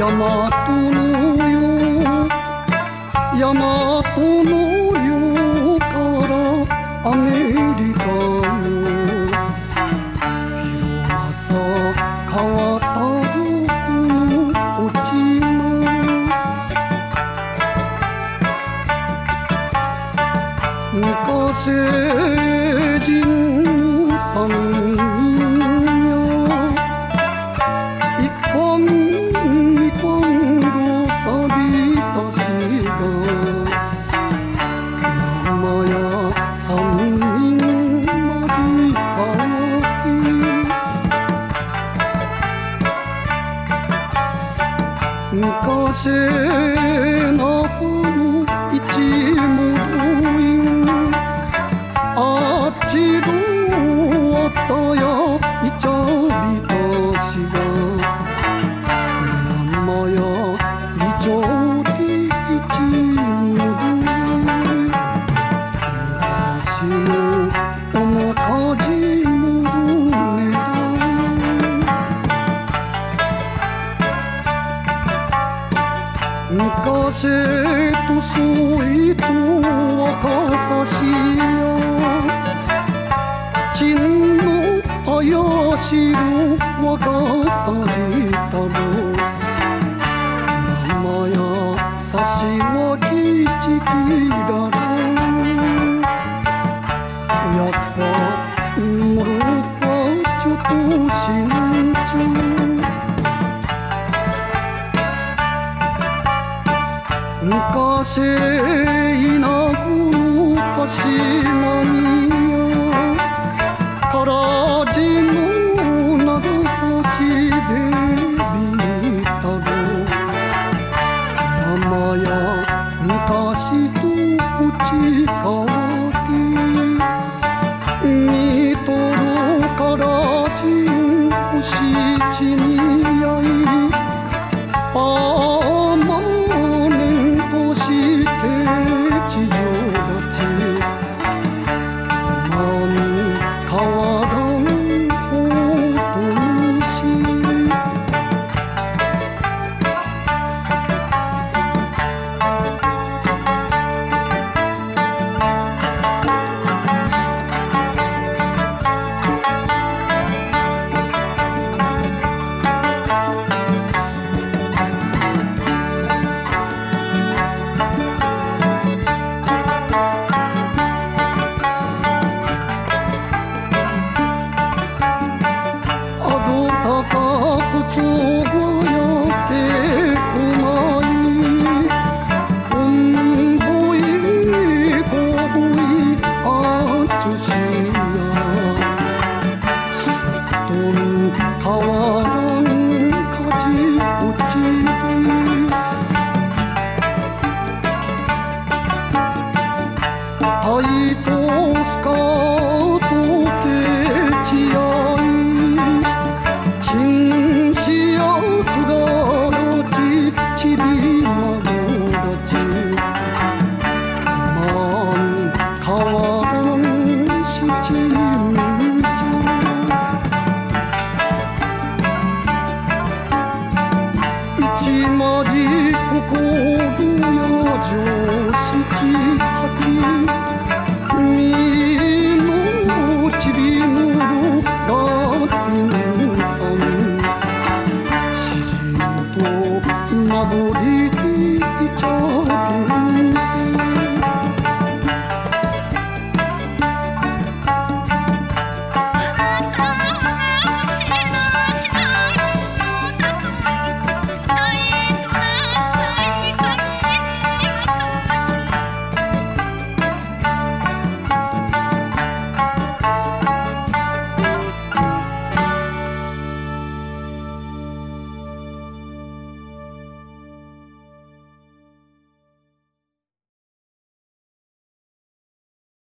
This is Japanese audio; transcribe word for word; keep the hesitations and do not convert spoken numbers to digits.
大和のよ大和のよからアメリカよ広浅川たどこの落ちま昔人さん昔の一門員あっちどあったやいちゃびたしが生や以上で一門昔の面影もね昔とそいと若さしやちんの怪しの若されたろ生やさしはきちきららやっぱもろぱちょっと慎重昔稲子のたしなみやからじの長さしでびたろ生や昔と打ち変わって見とろからじんおしちにやいあ川